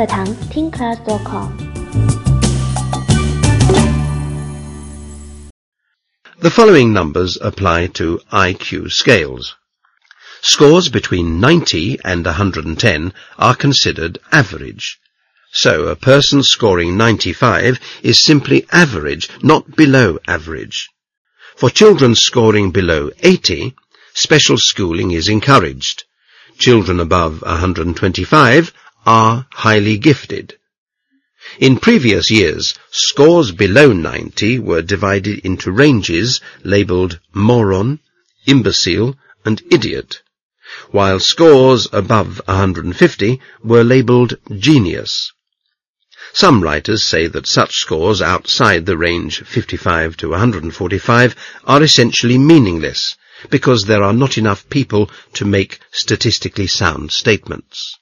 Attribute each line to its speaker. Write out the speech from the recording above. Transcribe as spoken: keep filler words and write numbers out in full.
Speaker 1: 课堂 听 class dot com。
Speaker 2: The following numbers apply to I Q scales. Scores between ninety and one hundred ten are considered average. So a person scoring ninety-five is simply average, not below average. For children scoring below eighty, special schooling is encouraged. Children above one hundred twenty-five are highly gifted. In previous years, scores below ninety were divided into ranges labelled moron, imbecile and idiot, while scores above one hundred fifty were labelled genius. Some writers say that such scores outside the range fifty-five to one hundred forty-five are essentially meaningless, because there are not enough people to make statistically sound statements.